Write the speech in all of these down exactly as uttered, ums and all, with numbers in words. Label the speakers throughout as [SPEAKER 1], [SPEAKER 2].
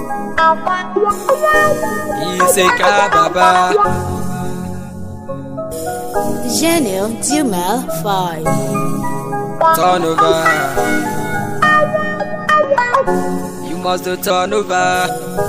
[SPEAKER 1] Iseka Baba
[SPEAKER 2] Genial Dumel five.
[SPEAKER 1] Turn over. You must do turn over.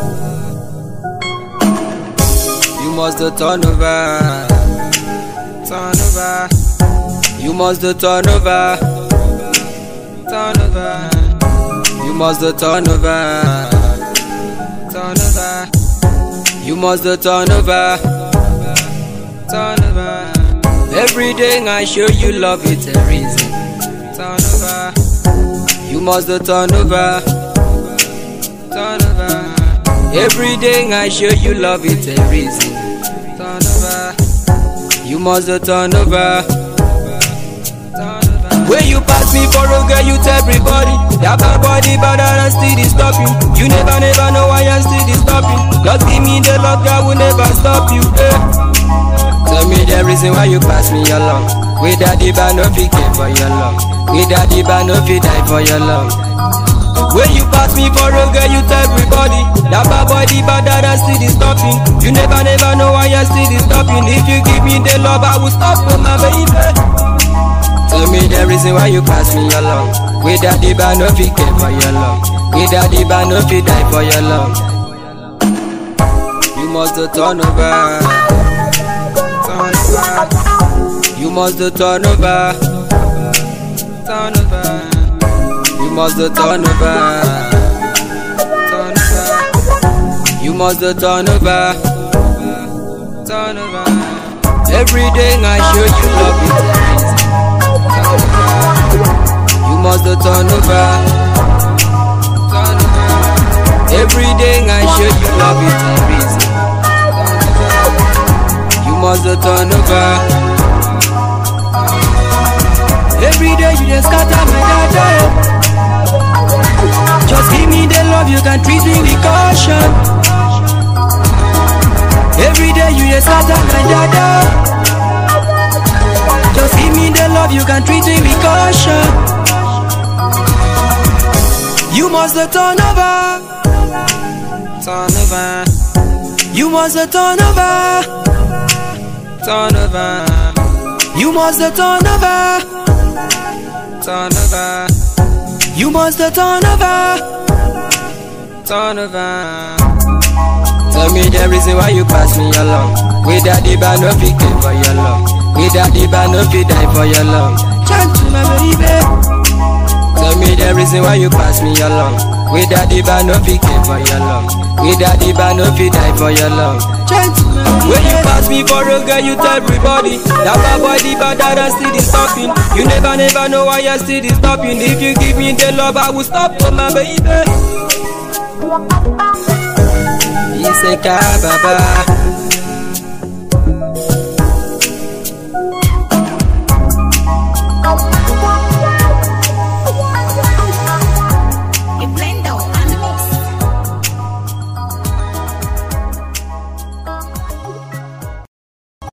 [SPEAKER 1] You must do turn over. Turn over. You must do turn over. Turn over. You must do turn over. Turn over. You must do turn over. Turn over. Every day I show you love, it's a reason. Turn over. You must do turn over. Turn over. Every day I show you love, it's a reason. Turn over. You must do turn over. Turn over. When you pass me for a girl, you tell everybody that my body bad and I still is stopping. You never never know why I still is stopping. Just give me the love that will never stop you. Eh? Tell me the reason why you pass me your love. With daddy but no fit care for your love. With daddy but no fit die for your love. When you pass me for a girl, you tell everybody that my body bad and I still is stopping. You never never know why I still is stopping. If you give me the love, I will stop for my baby. Tell me the reason why you pass me your love. With daddy but no fit care for your love. With daddy but no fit die for your love. You must do turn over. Turn over. You must do turn over. Turn over. You must do turn over. Turn over. You must do turn over. Turn over. Every day I show you love, it's a reason. Turn over. You must do turn over. Turn over. Every day I show you love, it's a reason. Turn over. You must do turn over. Every day you just scatter my data. Just give me the love, you can treat me with caution. Every day you just scatter my data. Just give me the love, you can treat me with caution. You must do turn over. Turn over. You must do turn over. Turn over. You must do turn over. Turn over. You must do turn over. Turn over. Tell me the reason why you pass me your love. With daddy but no fit care for your love. With daddy but no fit die for your love. Chant to my baby. Tell me the reason why you pass me your love. With daddy but no fit care for your love. With daddy but no fit die for your love. Chant to my baby. When you pass me for a girl, you tell everybody that my body bad and I still is stopping. You never never know why I still is stopping. If you give me the love, I will stop for my baby. Iseka Baba.